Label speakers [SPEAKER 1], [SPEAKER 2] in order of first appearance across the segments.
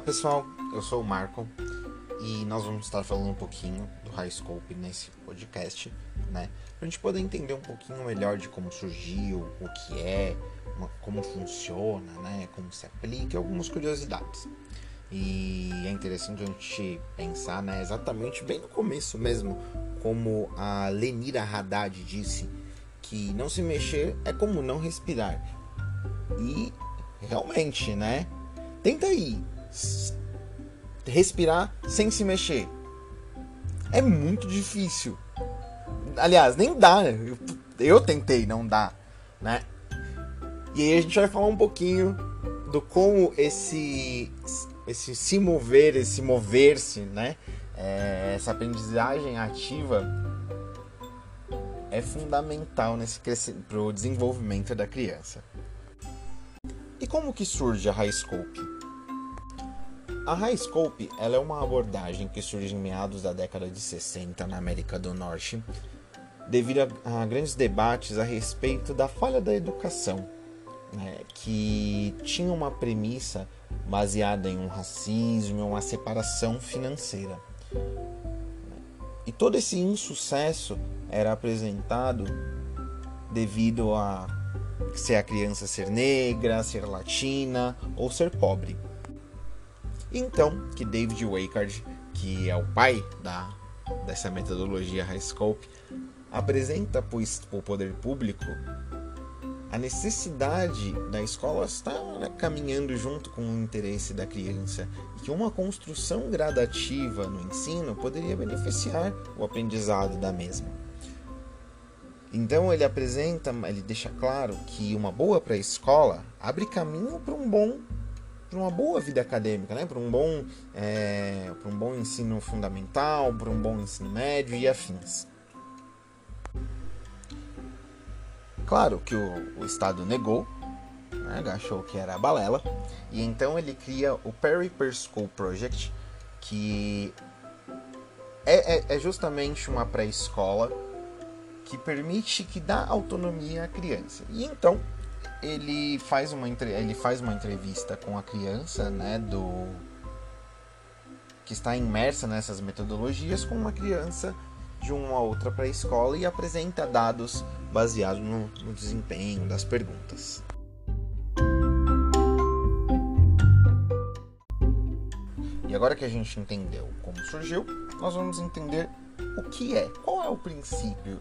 [SPEAKER 1] pessoal, eu sou o Marco e nós vamos estar falando um pouquinho do Highscope nesse podcast, né? Pra gente poder entender um pouquinho melhor de como surgiu, o que é, como funciona, né? Como se aplica e algumas curiosidades. E é interessante a gente pensar, né, exatamente bem no começo mesmo, como a Lenira Haddad disse, que não se mexer é como não respirar. E realmente, né? Tenta aí respirar sem se mexer. É muito difícil. Aliás, nem dá, né? Eu tentei, não dá, né? E aí a gente vai falar um pouquinho do como esse se mover, esse mover-se, né? Essa aprendizagem ativa é fundamental para o desenvolvimento da criança. E como que surge a Highscope? A Highscope ela é uma abordagem que surge em meados da década de 60 na América do Norte, devido a grandes debates a respeito da falha da educação, né, que tinha uma premissa baseada em um racismo e uma separação financeira. E todo esse insucesso era apresentado devido a ser a criança ser negra, ser latina ou ser pobre. Então, que David Weikart, que é o pai dessa metodologia Highscope, apresenta para o poder público a necessidade da escola estar caminhando junto com o interesse da criança e que uma construção gradativa no ensino poderia beneficiar o aprendizado da mesma. Então ele deixa claro que uma boa pré-escola abre caminho para uma boa vida acadêmica, né? Para um bom ensino fundamental, para um bom ensino médio e afins. Claro que o Estado negou, né? Achou que era balela, e então ele cria o Perry Per School Project, que é justamente uma pré-escola que permite, que dá autonomia à criança. E então ele faz uma entrevista com a criança, né, que está imersa nessas metodologias, com uma criança de uma outra pré-escola e apresenta dados baseados no desempenho das perguntas. E agora que a gente entendeu como surgiu, nós vamos entender o que é, qual é o princípio.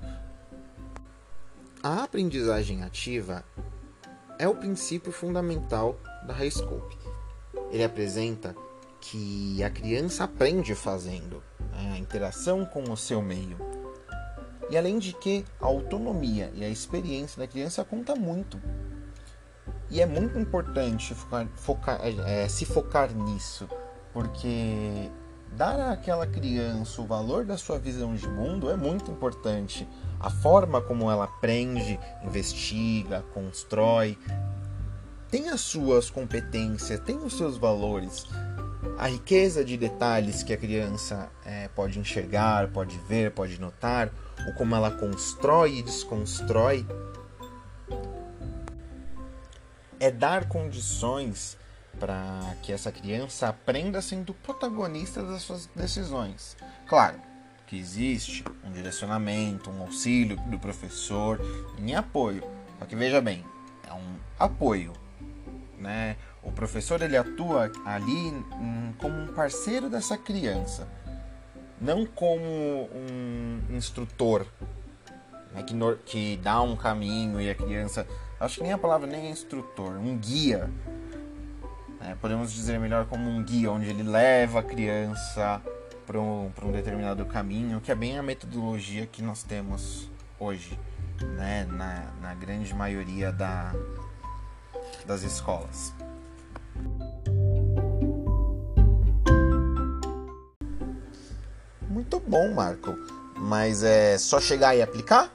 [SPEAKER 1] A aprendizagem ativa é o princípio fundamental da Highscope. Ele apresenta que a criança aprende fazendo, a interação com o seu meio. E além de que a autonomia e a experiência da criança conta muito. E é muito importante se focar nisso, porque dar àquela criança o valor da sua visão de mundo é muito importante. A forma como ela aprende, investiga, constrói, tem as suas competências, tem os seus valores. A riqueza de detalhes que a criança pode enxergar, pode ver, pode notar, ou como ela constrói e desconstrói, é dar condições para que essa criança aprenda sendo protagonista das suas decisões. Claro que existe um direcionamento, um auxílio do professor em apoio. Só que veja bem, é um apoio, né? O professor ele atua ali como um parceiro dessa criança, não como um instrutor, né? que dá um caminho e a criança... Acho que nem a palavra nem é instrutor, um guia. Podemos dizer melhor como um guia, onde ele leva a criança para um determinado caminho, que é bem a metodologia que nós temos hoje, né? na grande maioria das escolas. Muito bom, Marco. Mas é só chegar e aplicar?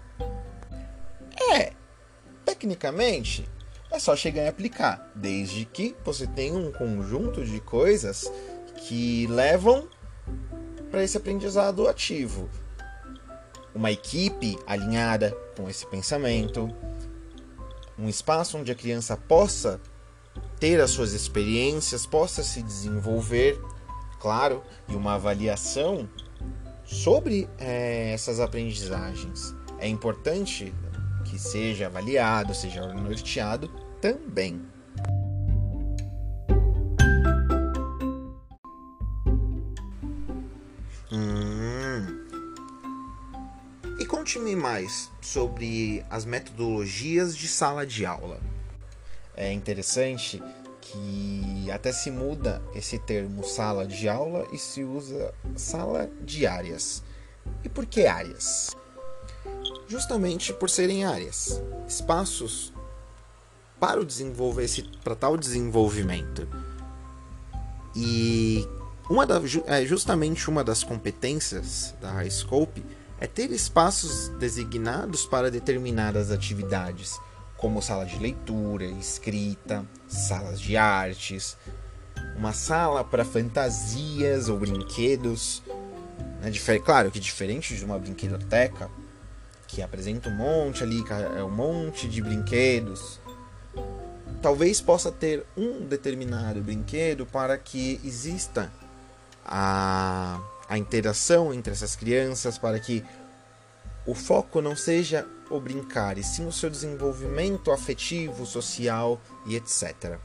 [SPEAKER 1] Tecnicamente, é só chegar e aplicar, desde que você tenha um conjunto de coisas que levam para esse aprendizado ativo. Uma equipe alinhada com esse pensamento, um espaço onde a criança possa ter as suas experiências, possa se desenvolver, claro, e uma avaliação sobre essas aprendizagens. É importante que seja avaliado, seja norteado também. E conte-me mais sobre as metodologias de sala de aula. É interessante que até se muda esse termo sala de aula e se usa sala de áreas. E por que áreas? Justamente por serem áreas, espaços para tal desenvolvimento. E justamente uma das competências da HighScope é ter espaços designados para determinadas atividades, como sala de leitura, escrita, salas de artes, uma sala para fantasias ou brinquedos. Claro que diferente de uma brinquedoteca, que apresenta um monte de brinquedos, talvez possa ter um determinado brinquedo para que exista a interação entre essas crianças, para que o foco não seja o brincar, e sim o seu desenvolvimento afetivo, social e etc.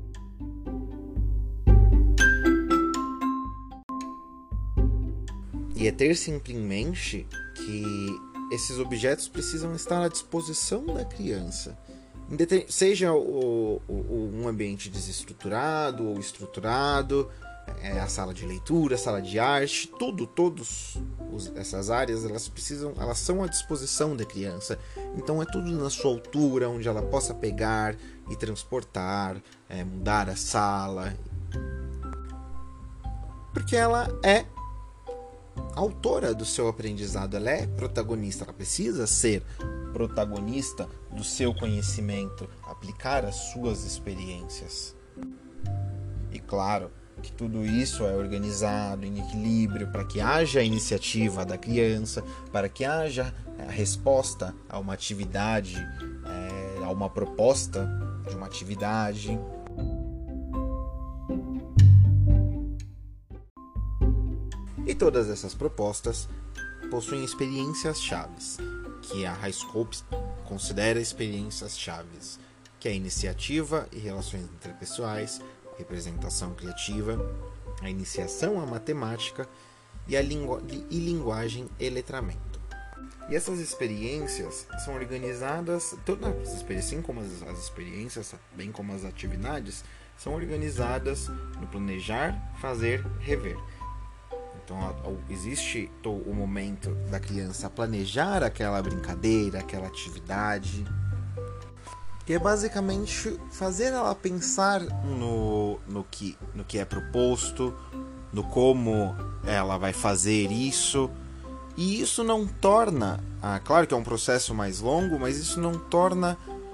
[SPEAKER 1] E é ter sempre em mente que esses objetos precisam estar à disposição da criança. Seja um ambiente desestruturado ou estruturado, a sala de leitura, a sala de arte, todas essas áreas elas são à disposição da criança. Então é tudo na sua altura, onde ela possa pegar e transportar, mudar a sala, porque ela é autora do seu aprendizado, ela é protagonista, ela precisa ser protagonista do seu conhecimento, aplicar as suas experiências. E claro que tudo isso é organizado em equilíbrio para que haja a iniciativa da criança, para que haja a resposta a uma atividade, a uma proposta de uma atividade. E todas essas propostas possuem experiências-chaves, que a HighScope considera experiências-chaves, que é a iniciativa e relações interpessoais, representação criativa, a iniciação à matemática e linguagem e letramento. E essas experiências são organizadas, assim como as experiências, bem como as atividades, são organizadas no planejar, fazer, rever. Então existe o momento da criança planejar aquela brincadeira, aquela atividade, que é basicamente fazer ela pensar no que é proposto, no como ela vai fazer isso. E isso não torna, claro que é um processo mais longo, mas isso não torna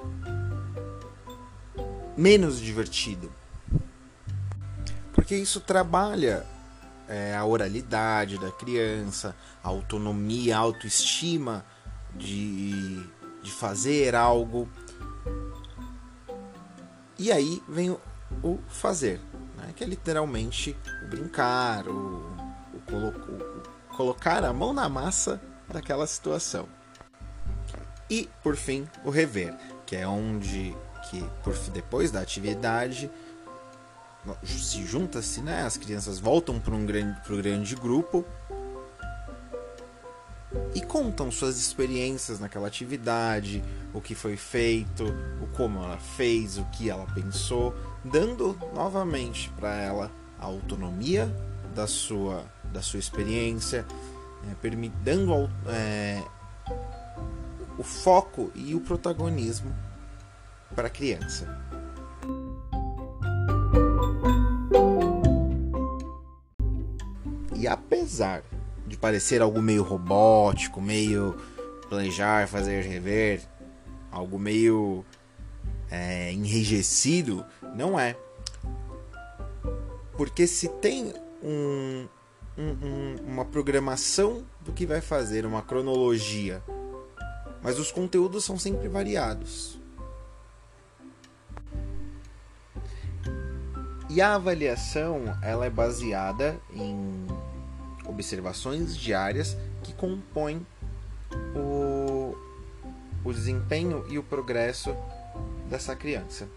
[SPEAKER 1] menos divertido, porque isso trabalha a oralidade da criança, a autonomia, a autoestima de fazer algo. E aí vem o fazer, né? Que é literalmente o brincar, o colocar a mão na massa daquela situação. E, por fim, o rever, que é onde depois da atividade se junta-se, né? As crianças voltam para o grande grupo e contam suas experiências naquela atividade, o que foi feito, o como ela fez, o que ela pensou, dando novamente para ela a autonomia da sua experiência, dando o foco e o protagonismo para a criança. E apesar de parecer algo meio robótico, meio planejar, fazer, rever, algo meio enrijecido, não é. Porque se tem uma programação do que vai fazer, uma cronologia, mas os conteúdos são sempre variados. E a avaliação, ela é baseada em observações diárias que compõem o desempenho e o progresso dessa criança.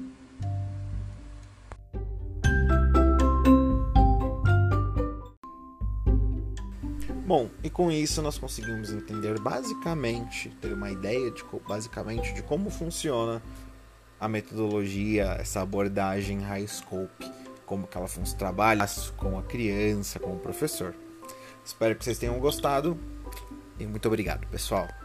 [SPEAKER 1] Bom, e com isso nós conseguimos entender basicamente, ter uma ideia basicamente de como funciona a metodologia, essa abordagem high scope, como que ela trabalha com a criança, com o professor. Espero que vocês tenham gostado e muito obrigado, pessoal.